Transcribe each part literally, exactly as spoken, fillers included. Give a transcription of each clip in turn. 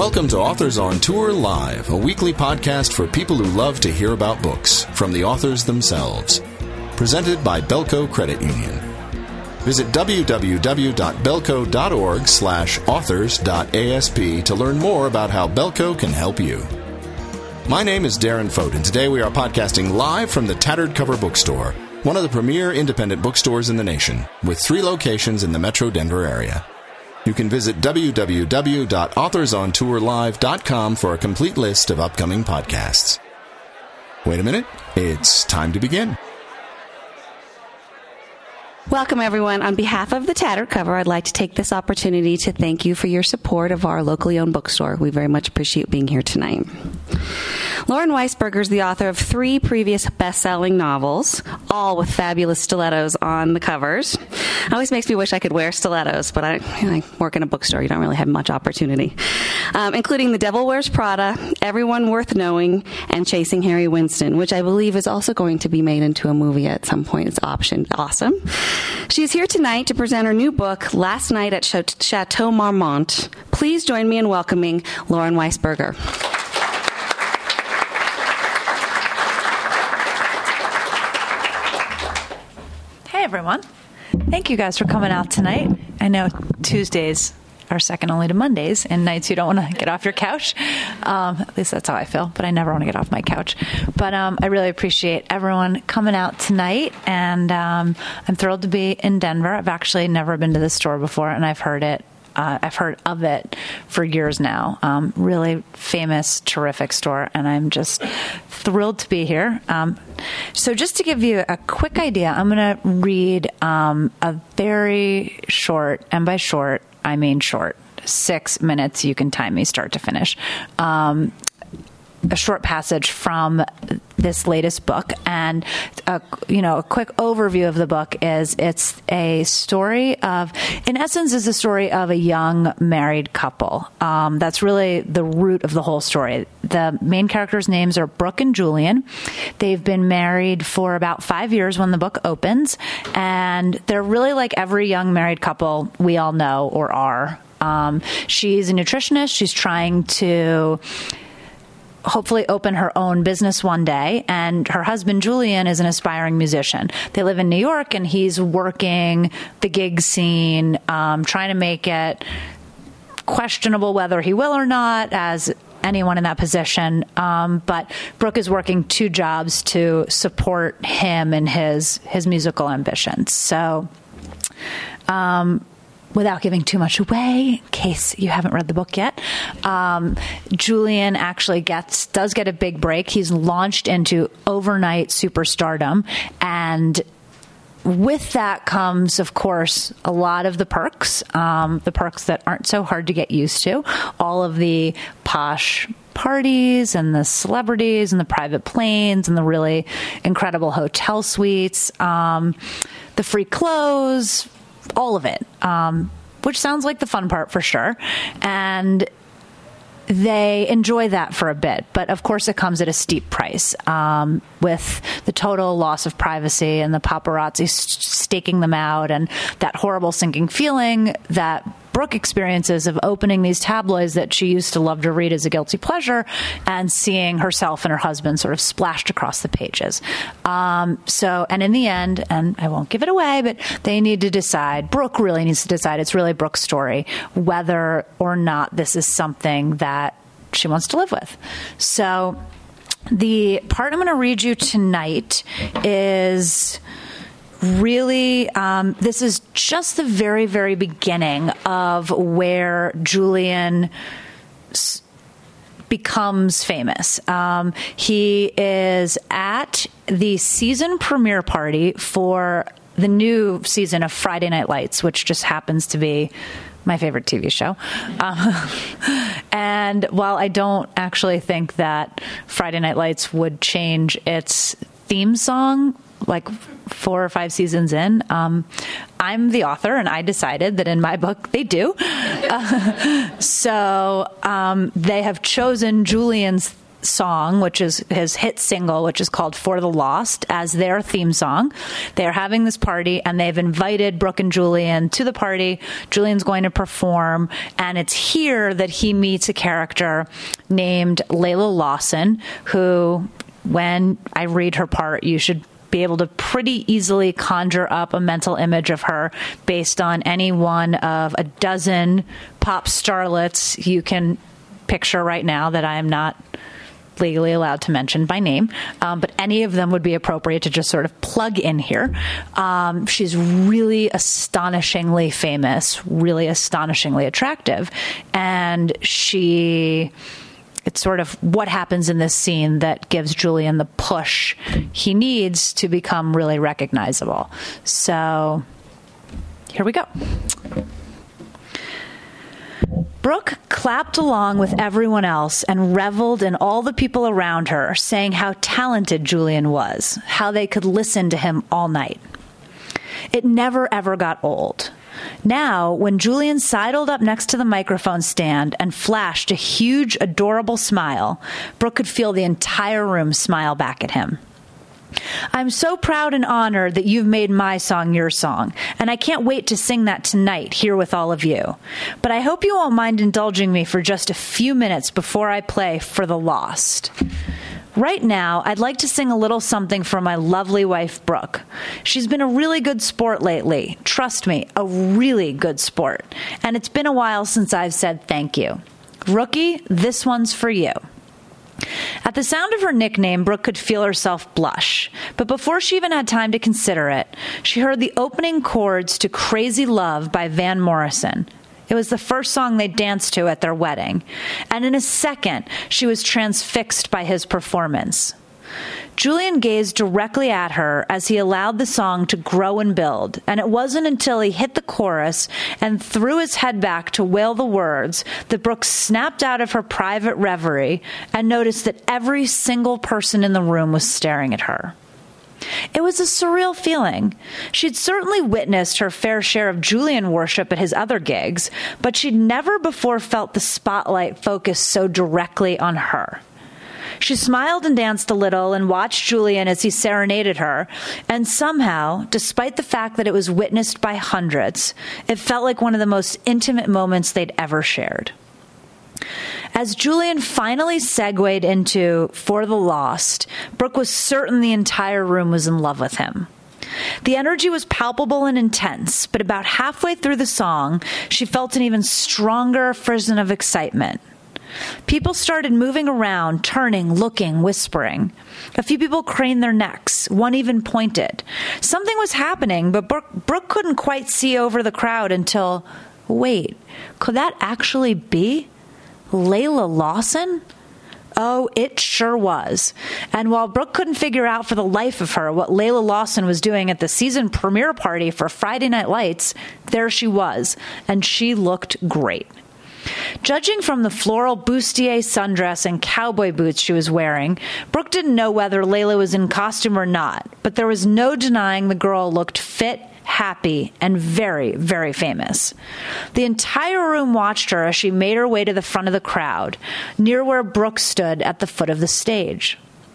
Welcome to Authors on Tour Live, a weekly podcast for people who love to hear about books from the authors themselves. Presented by Belco Credit Union. Visit w w w dot belco dot org slash authors dot a s p to learn more about how Belco can help you. My name is Darren Fote, and today we are podcasting live from the Tattered Cover Bookstore, one of the premier independent bookstores in the nation, with three locations in the Metro Denver area. You can visit w w w dot authors on tour live dot com for a complete list of upcoming podcasts. Wait a minute, it's time to begin. Welcome, everyone. On behalf of the Tattered Cover, I'd like to take this opportunity to thank you for your support of our locally owned bookstore. We very much appreciate being here tonight. Lauren Weisberger is the author of three previous best-selling novels, all with fabulous stilettos on the covers. It always makes me wish I could wear stilettos, but I, I work in a bookstore. You don't really have much opportunity. Um, including The Devil Wears Prada, Everyone Worth Knowing, and Chasing Harry Winston, which I believe is also going to be made into a movie at some point. It's optioned. Awesome. She is here tonight to present her new book, Last Night at Chateau Marmont. Please join me in welcoming Lauren Weisberger. Hey, everyone. Thank you guys for coming out tonight. I know Tuesdays are second only to Mondays and nights you don't want to get off your couch. Um, at least that's how I feel, but I never want to get off my couch. But um, I really appreciate everyone coming out tonight, and um, I'm thrilled to be in Denver. I've actually never been to this store before, and I've heard it. Uh, I've heard of it for years now. Um, really famous, terrific store, and I'm just thrilled to be here. Um, so just to give you a quick idea, I'm going to read um, a very short, and by short, I mean short, six minutes, you can time me start to finish, um, a short passage from this latest book. And, a, you know, a quick overview of the book is it's a story of, in essence, is a story of a young married couple. Um, that's really the root of the whole story. The main characters' names are Brooke and Julian. They've been married for about five years when the book opens, and they're really like every young married couple we all know or are. Um, she's a nutritionist. She's trying to hopefully open her own business one day, and her husband Julian is an aspiring musician. They live in New York, and he's working the gig scene, um, trying to make it questionable whether he will or not, as anyone in that position. Um, but Brooke is working two jobs to support him and his his musical ambitions. So, um, without giving too much away, in case you haven't read the book yet, um, Julian actually gets does get a big break. He's launched into overnight superstardom, and with that comes, of course, a lot of the perks, um, the perks that aren't so hard to get used to, all of the posh parties and the celebrities and the private planes and the really incredible hotel suites, um, the free clothes, all of it, um, which sounds like the fun part for sure. And they enjoy that for a bit, but of course it comes at a steep price, um, with the total loss of privacy and the paparazzi st- staking them out, and that horrible sinking feeling that Brooke experiences of opening these tabloids that she used to love to read as a guilty pleasure and seeing herself and her husband sort of splashed across the pages. Um, so, and in the end, and I won't give it away, but they need to decide, Brooke really needs to decide, it's really Brooke's story, whether or not this is something that she wants to live with. So the part I'm going to read you tonight is really, um, this is just the very, very beginning of where Julian s- becomes famous. Um, he is at the season premiere party for the new season of Friday Night Lights, which just happens to be my favorite T V show. Um, and while I don't actually think that Friday Night Lights would change its theme song, like four or five seasons in, um, I'm the author, and I decided that in my book they do. Uh, so um, they have chosen Julian's song, which is his hit single, which is called For the Lost, as their theme song. They're having this party, and they've invited Brooke and Julian to the party. Julian's going to perform, and it's here that he meets a character named Layla Lawson, who, when I read her part, you should be able to pretty easily conjure up a mental image of her based on any one of a dozen pop starlets you can picture right now that I am not legally allowed to mention by name, um, but any of them would be appropriate to just sort of plug in here. Um, she's really astonishingly famous, really astonishingly attractive, and she... It's sort of what happens in this scene that gives Julian the push he needs to become really recognizable. So here we go. Brooke clapped along with everyone else and reveled in all the people around her, saying how talented Julian was, how they could listen to him all night. It never, ever got old. Now, when Julian sidled up next to the microphone stand and flashed a huge, adorable smile, Brooke could feel the entire room smile back at him. I'm so proud and honored that you've made my song your song, and I can't wait to sing that tonight here with all of you. But I hope you won't mind indulging me for just a few minutes before I play For the Lost. Right now, I'd like to sing a little something for my lovely wife, Brooke. She's been a really good sport lately. Trust me, a really good sport. And it's been a while since I've said thank you. Rookie, this one's for you. At the sound of her nickname, Brooke could feel herself blush. But before she even had time to consider it, she heard the opening chords to Crazy Love by Van Morrison. It was the first song they danced to at their wedding, and in a second, she was transfixed by his performance. Julian gazed directly at her as he allowed the song to grow and build, and it wasn't until he hit the chorus and threw his head back to wail the words that Brooke snapped out of her private reverie and noticed that every single person in the room was staring at her. It was a surreal feeling. She'd certainly witnessed her fair share of Julian worship at his other gigs, but she'd never before felt the spotlight focus so directly on her. She smiled and danced a little and watched Julian as he serenaded her, and somehow, despite the fact that it was witnessed by hundreds, it felt like one of the most intimate moments they'd ever shared. As Julian finally segued into For the Lost, Brooke was certain the entire room was in love with him. The energy was palpable and intense, but about halfway through the song, she felt an even stronger frisson of excitement. People started moving around, turning, looking, whispering. A few people craned their necks. One even pointed. Something was happening, but Brooke, Brooke couldn't quite see over the crowd until, wait, could that actually be Layla Lawson? Oh, it sure was. And while Brooke couldn't figure out for the life of her what Layla Lawson was doing at the season premiere party for Friday Night Lights, there she was, and she looked great. Judging from the floral bustier sundress and cowboy boots she was wearing, Brooke didn't know whether Layla was in costume or not, but there was no denying the girl looked fit, happy, and very, very famous. The entire room watched her as she made her way to the front of the crowd, near where Brooke stood at the foot of the stage.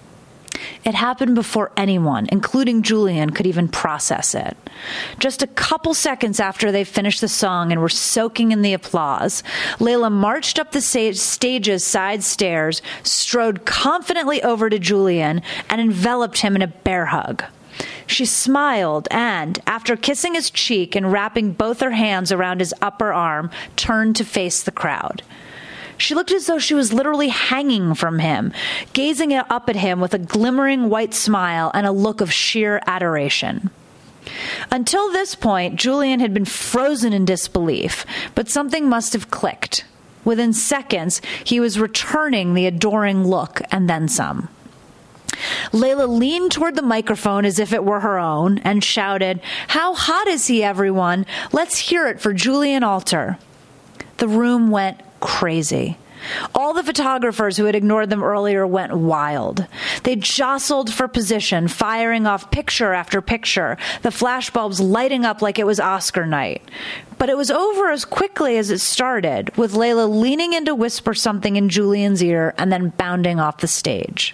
It happened before anyone, including Julian, could even process it. Just a couple seconds after they finished the song and were soaking in the applause, Layla marched up the stage's side stairs, strode confidently over to Julian, and enveloped him in a bear hug. She smiled and, after kissing his cheek and wrapping both her hands around his upper arm, turned to face the crowd. She looked as though she was literally hanging from him, gazing up at him with a glimmering white smile and a look of sheer adoration. Until this point, Julian had been frozen in disbelief, but something must have clicked. Within seconds, he was returning the adoring look and then some. Layla leaned toward the microphone as if it were her own and shouted, "How hot is he, everyone? Let's hear it for Julian Alter." The room went crazy. All the photographers who had ignored them earlier went wild. They jostled for position, firing off picture after picture, the flashbulbs lighting up like it was Oscar night. But it was over as quickly as it started, with Layla leaning in to whisper something in Julian's ear and then bounding off the stage.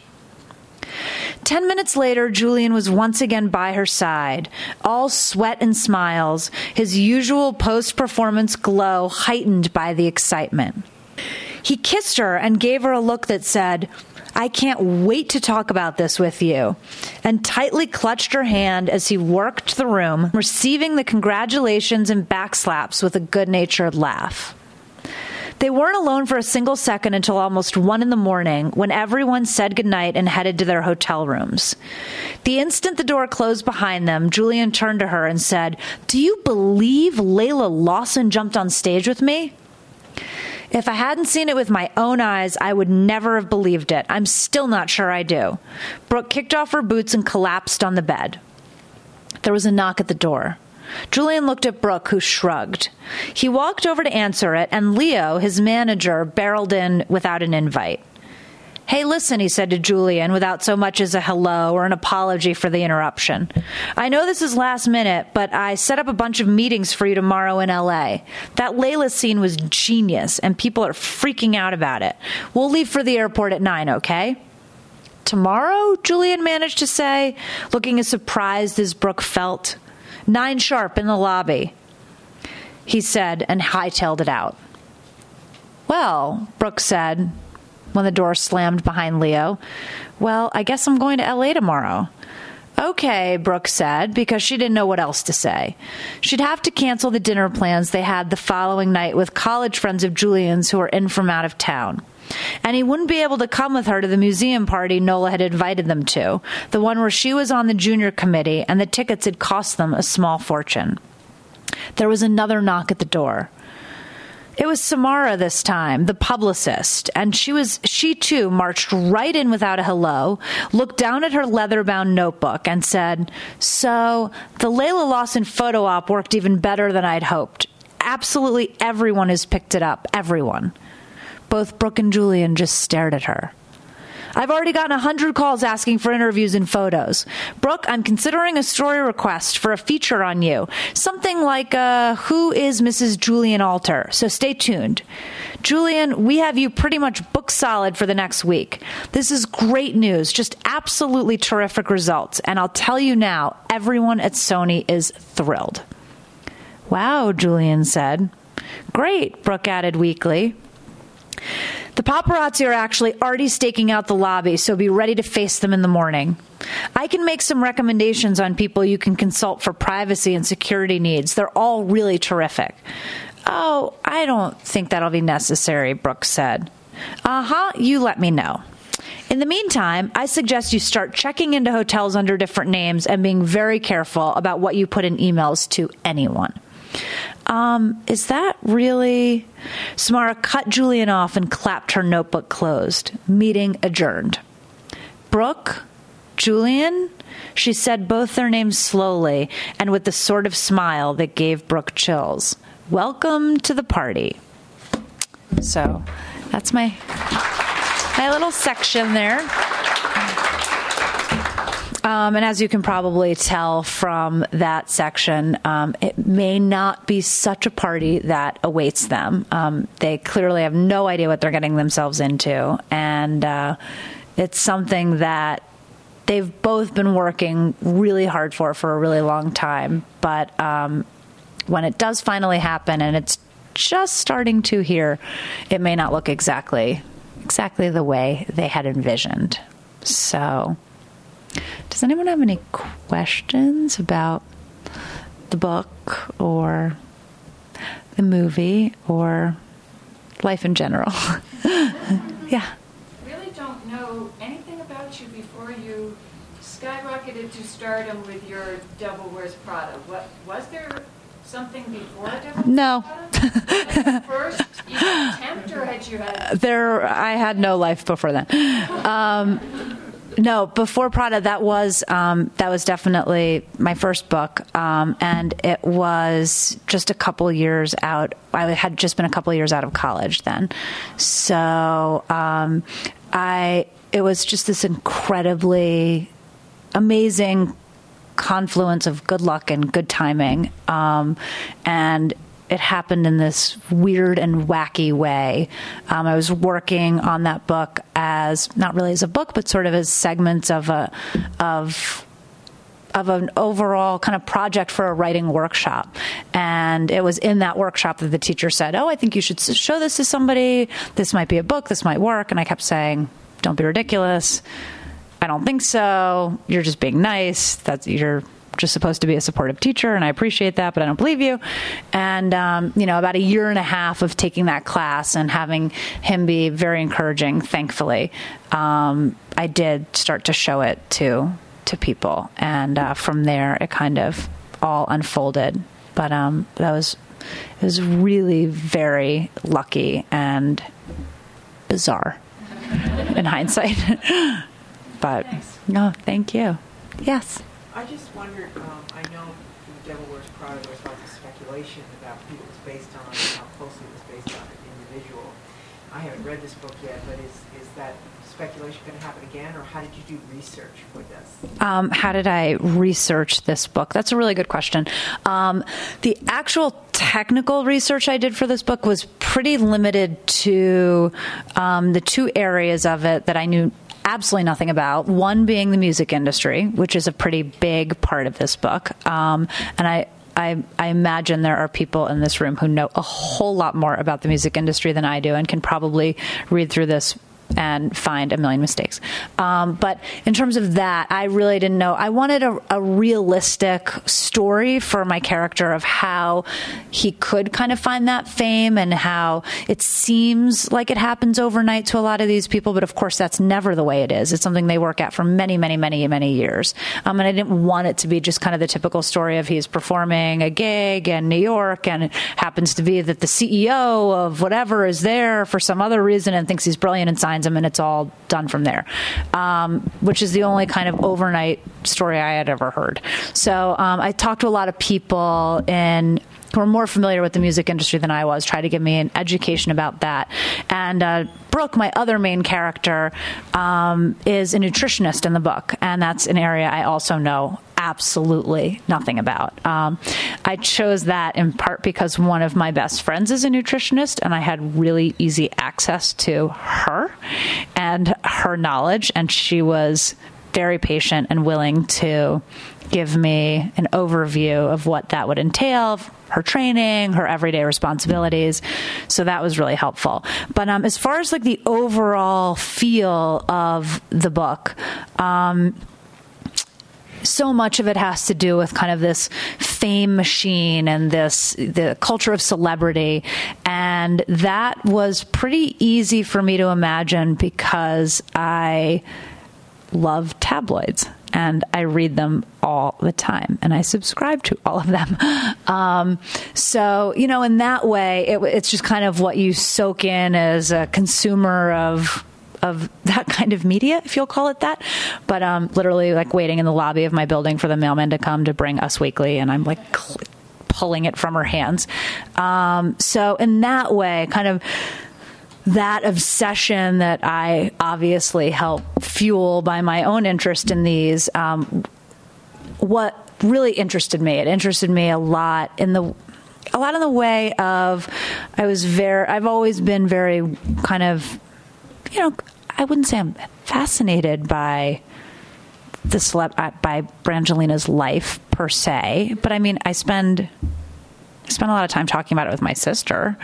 Ten minutes later, Julian was once again by her side, all sweat and smiles, his usual post-performance glow heightened by the excitement. He kissed her and gave her a look that said, "I can't wait to talk about this with you," and tightly clutched her hand as he worked the room, receiving the congratulations and backslaps with a good-natured laugh. They weren't alone for a single second until almost one in the morning, when everyone said goodnight and headed to their hotel rooms. The instant the door closed behind them, Julian turned to her and said, "Do you believe Layla Lawson jumped on stage with me?" "If I hadn't seen it with my own eyes, I would never have believed it. I'm still not sure I do." Brooke kicked off her boots and collapsed on the bed. There was a knock at the door. Julian looked at Brooke, who shrugged. He walked over to answer it, and Leo, his manager, barreled in without an invite. "Hey, listen," he said to Julian, without so much as a hello or an apology for the interruption. "I know this is last minute, but I set up a bunch of meetings for you tomorrow in L A. That Layla scene was genius, and people are freaking out about it. We'll leave for the airport at nine, okay?" "Tomorrow?" Julian managed to say, looking as surprised as Brooke felt. "Nine sharp in the lobby," he said, and hightailed it out. "Well," Brooke said, when the door slammed behind Leo, "well, I guess I'm going to L A tomorrow." "Okay," Brooke said, because she didn't know what else to say. She'd have to cancel the dinner plans they had the following night with college friends of Julian's who were in from out of town. And he wouldn't be able to come with her to the museum party Nola had invited them to, the one where she was on the junior committee, and the tickets had cost them a small fortune. There was another knock at the door. It was Samara this time, the publicist, and she was she too marched right in without a hello, looked down at her leather-bound notebook, and said, "So, the Layla Lawson photo op worked even better than I'd hoped. Absolutely everyone has picked it up, everyone." Both Brooke and Julian just stared at her. "I've already gotten a hundred calls asking for interviews and photos. Brooke, I'm considering a story request for a feature on you. Something like, uh, who is Missus Julian Alter? So stay tuned. Julian, we have you pretty much booked solid for the next week. This is great news, just absolutely terrific results. And I'll tell you now, everyone at Sony is thrilled." "Wow," Julian said. "Great," Brooke added weakly. "The paparazzi are actually already staking out the lobby, so be ready to face them in the morning. I can make some recommendations on people you can consult for privacy and security needs. They're all really terrific." "Oh, I don't think that'll be necessary," Brooke said. "Uh-huh, you let me know. In the meantime, I suggest you start checking into hotels under different names and being very careful about what you put in emails to anyone." Um, is that really... Samara cut Julian off and clapped her notebook closed. Meeting adjourned. "Brooke? Julian?" She said both their names slowly and with the sort of smile that gave Brooke chills. "Welcome to the party." So, that's my, my little section there. Um, and as you can probably tell from that section, um, it may not be such a party that awaits them. Um, they clearly have no idea what they're getting themselves into. And uh, it's something that they've both been working really hard for for a really long time. But um, when it does finally happen, and it's just starting to here, it may not look exactly, exactly the way they had envisioned. So... does anyone have any questions about the book or the movie or life in general? Yeah. Really don't know anything about you before you skyrocketed to stardom with your Devil Wears Prada. What was there something before Devil Wears No. Prada? Like the first attempt, or had you had? There, I had no life before then. Um, No, before Prada, that was um, that was definitely my first book, um, and it was just a couple years out. I had just been a couple years out of college then, so um, I it was just this incredibly amazing confluence of good luck and good timing, um, and it happened in this weird and wacky way. Um, I was working on that book as, not really as a book, but sort of as segments of a, of, of an overall kind of project for a writing workshop. And it was in that workshop that the teacher said, oh, I think you should show this to somebody. This might be a book. This might work. And I kept saying, don't be ridiculous. I don't think so. You're just being nice. That's, you're just supposed to be a supportive teacher, and I appreciate that, but I don't believe you. And, um, you know, about a year and a half of taking that class and having him be very encouraging, thankfully, um, I did start to show it to to people. And uh, from there, it kind of all unfolded. But um, that was, it was really very lucky and bizarre in hindsight. But, Thanks. no, thank you. Yes. I just wondered, um, I know The Devil Wears Prada, there was lots of speculation about who it was based on, how closely it was based on an individual. I haven't read this book yet, but is, is that speculation going to happen again, or how did you do research for this? Um, how did I research this book? That's a really good question. Um, the actual technical research I did for this book was pretty limited to um, the two areas of it that I knew absolutely nothing about. One being the music industry, which is a pretty big part of this book. Um, and I, I, I imagine there are people in this room who know a whole lot more about the music industry than I do and can probably read through this and find a million mistakes. Um, but in terms of that, I really didn't know. I wanted a, a realistic story for my character of how he could kind of find that fame and how it seems like it happens overnight to a lot of these people. But of course, that's never the way it is. It's something they work at for many, many, many, many years. Um, and I didn't want it to be just kind of the typical story of he's performing a gig in New York and it happens to be that the C E O of whatever is there for some other reason and thinks he's brilliant and signs him, and it's all done from there, um, which is the only kind of overnight story I had ever heard. So um, I talked to a lot of people in who are more familiar with the music industry than I was, tried to give me an education about that. And uh, Brooke, my other main character, um, is a nutritionist in the book, and that's an area I also know absolutely nothing about. Um, I chose that in part because one of my best friends is a nutritionist, and I had really easy access to her and her knowledge, and she was very patient and willing to give me an overview of what that would entail, her training, her everyday responsibilities. So that was really helpful. But um, as far as like the overall feel of the book, um, so much of it has to do with kind of this fame machine and this the culture of celebrity. And that was pretty easy for me to imagine because I love tabloids and I read them all the time and I subscribe to all of them. Um, so, you know, in that way, it, it's just kind of what you soak in as a consumer of of that kind of media, if you'll call it that. But um, literally like waiting in the lobby of my building for the mailman to come to bring Us Weekly, and I'm like cl- pulling it from her hands. Um, so in that way, kind of that obsession that I obviously help fuel by my own interest in these, um, what really interested me, it interested me a lot in the a lot in the way of I was very, I've always been very kind of, you know, I wouldn't say I'm fascinated by the celeb by Brangelina's life per se, but I mean, I spend I spend a lot of time talking about it with my sister.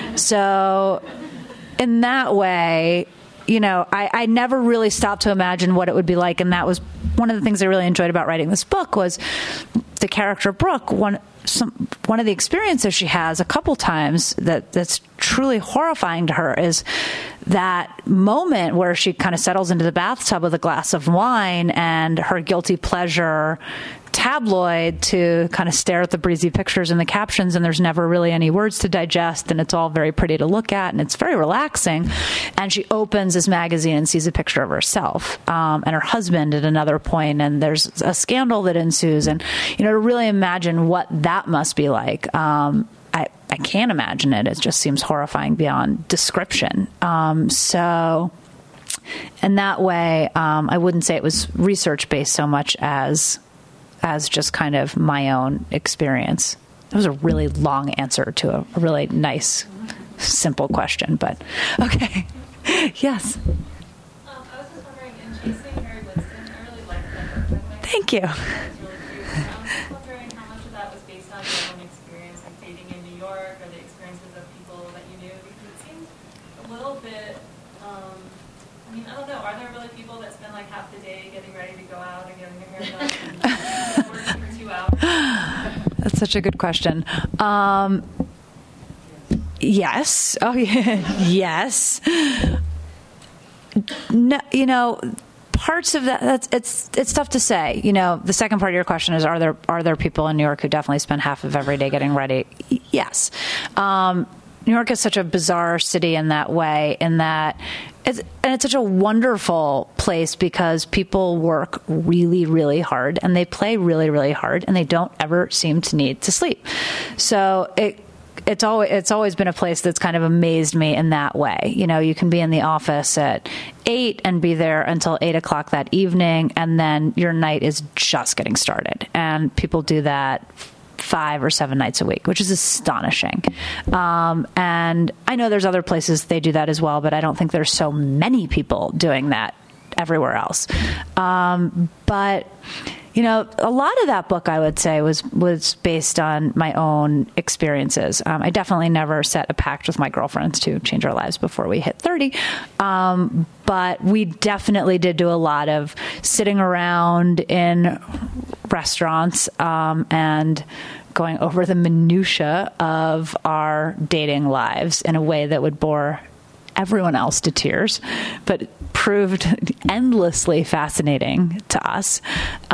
So in that way, you know, I, I never really stopped to imagine what it would be like, and that was one of the things I really enjoyed about writing this book was the character Brooke. One some one of the experiences she has a couple times that that's truly horrifying to her is that moment where she kind of settles into the bathtub with a glass of wine and her guilty pleasure tabloid to kind of stare at the breezy pictures and the captions, and there's never really any words to digest, and it's all very pretty to look at, and it's very relaxing. And she opens this magazine and sees a picture of herself um, and her husband at another point, and there's a scandal that ensues. And, you know, to really imagine what that must be like, um, I, I can't imagine it. It just seems horrifying beyond description. Um, so in that way, um, I wouldn't say it was research-based so much as as just kind of my own experience. That was a really long answer to a, a really nice, simple question, but okay. Yes? Um, I was just wondering, in Chasing Mary Winston, I really liked that book. Thank you. It was really cute. And I was just wondering how much of that was based on your own experience, like dating in New York, or the experiences of people that you knew, because it seemed a little bit, um, I mean, I don't know, are there really people that spend like half the day getting ready to go out and getting their hair done and working for two hours? That's such a good question. Um, yes. Oh, yeah. Yes. No, you know, parts of that, that's, it's it's tough to say. You know, the second part of your question is, are there are there people in New York who definitely spend half of every day getting ready? Yes. Um, New York is such a bizarre city in that way, in that it's, and it's such a wonderful place because people work really, really hard and they play really, really hard and they don't ever seem to need to sleep. So it it's always it's always been a place that's kind of amazed me in that way. You know, you can be in the office at eight and be there until eight o'clock that evening, and then your night is just getting started. And people do that five or seven nights a week, which is astonishing. Um, and I know there's other places they do that as well, but I don't think there's so many people doing that everywhere else. Um, but, you know, a lot of that book, I would say, was was based on my own experiences. Um, I definitely never set a pact with my girlfriends to change our lives before we hit thirty. Um, but we definitely did do a lot of sitting around in restaurants um, and going over the minutia of our dating lives in a way that would bore everyone else to tears, but proved endlessly fascinating to us.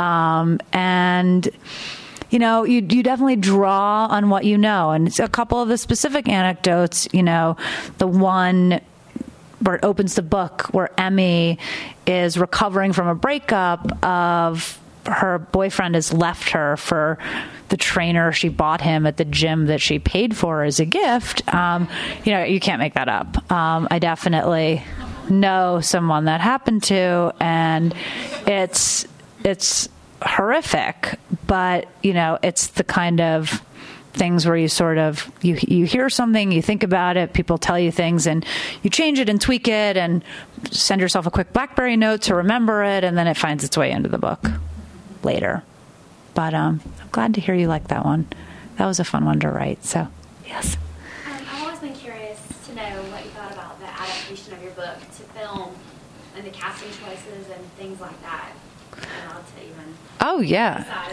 Um, and, you know, you, you definitely draw on what you know. And a couple of the specific anecdotes, you know, the one where it opens the book where Emmy is recovering from a breakup of her boyfriend has left her for the trainer she bought him at the gym that she paid for as a gift. Um, you know, you can't make that up. Um, I definitely know someone that happened to, and it's, it's horrific, but you know, it's the kind of things where you sort of, you, you hear something, you think about it, people tell you things, and you change it and tweak it and send yourself a quick BlackBerry note to remember it, and then it finds its way into the book later. But um, I'm glad to hear you like that one. That was a fun one to write. So, yes. Um, I've always been curious to know what you thought about the adaptation of your book to film and the casting choices and things like that. And I'll tell you when. Oh, yeah.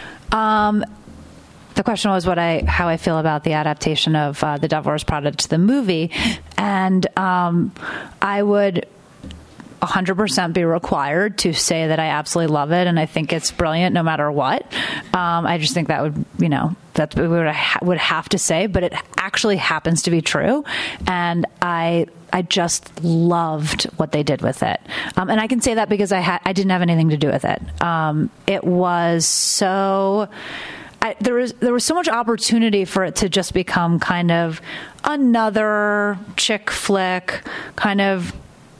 Um, the question was what I how I feel about the adaptation of uh, The Devil Wears Prada to the movie. And um, I would one hundred percent be required to say that I absolutely love it and I think it's brilliant no matter what. Um, I just think that would, you know, that's what I ha- would have to say, but it actually happens to be true. And I I just loved what they did with it. Um, and I can say that because I ha- I didn't have anything to do with it. Um, it was so... I, there was there was so much opportunity for it to just become kind of another chick flick, kind of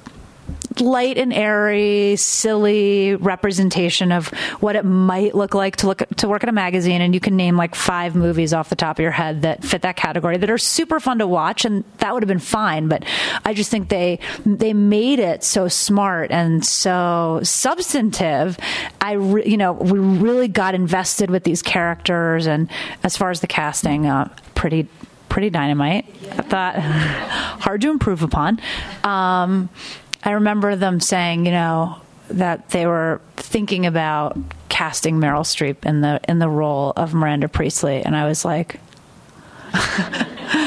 light and airy, silly representation of what it might look like to look to work at a magazine. And you can name like five movies off the top of your head that fit that category that are super fun to watch, and that would have been fine. But I just think they they made it so smart and so substantive. I re, you know we really got invested with these characters, and as far as the casting, uh, pretty pretty dynamite. I thought hard to improve upon. Um, I remember them saying, you know, that they were thinking about casting Meryl Streep in the in the role of Miranda Priestley, and I was like, how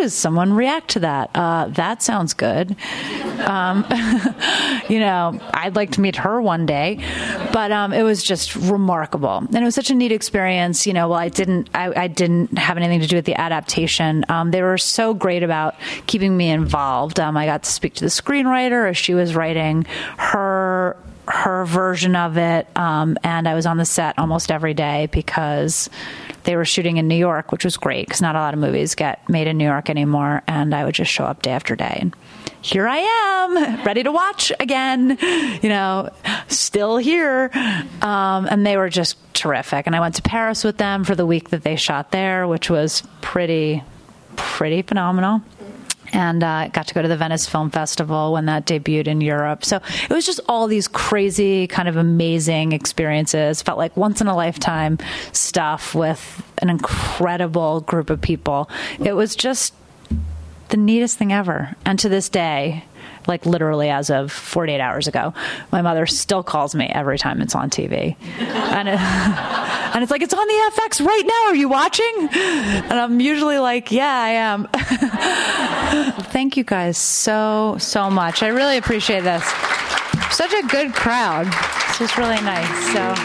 does someone react to that? Uh, that sounds good. Um, you know, I'd like to meet her one day. But um, it was just remarkable. And it was such a neat experience. You know, well, I didn't, I, I didn't have anything to do with the adaptation. Um, they were so great about keeping me involved. Um, I got to speak to the screenwriter as she was writing her her version of it, um, and I was on the set almost every day because they were shooting in New York, which was great because not a lot of movies get made in New York anymore, and I would just show up day after day. And here I am, ready to watch again, you know, still here. Um, and they were just terrific. And I went to Paris with them for the week that they shot there, which was pretty, pretty phenomenal. And uh, got to go to the Venice Film Festival when that debuted in Europe. So it was just all these crazy, kind of amazing experiences. Felt like once-in-a-lifetime stuff with an incredible group of people. It was just the neatest thing ever. And to this day, like literally as of forty-eight hours ago, my mother still calls me every time it's on T V. And, it, and it's like, it's on the F X right now. Are you watching? And I'm usually like, yeah, I am. Thank you guys so, so much. I really appreciate this. Such a good crowd. This was really nice. So.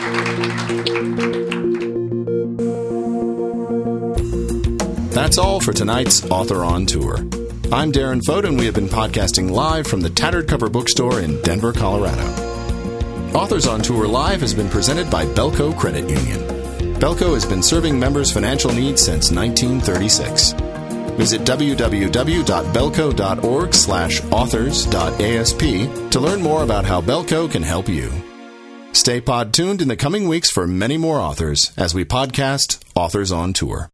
That's all for tonight's Author on Tour. I'm Darren Fote, and we have been podcasting live from the Tattered Cover Bookstore in Denver, Colorado. Authors on Tour Live has been presented by Belco Credit Union. Belco has been serving members' financial needs since nineteen thirty-six. Visit www.belco.org slash authors.asp to learn more about how Belco can help you. Stay pod tuned in the coming weeks for many more authors as we podcast Authors on Tour.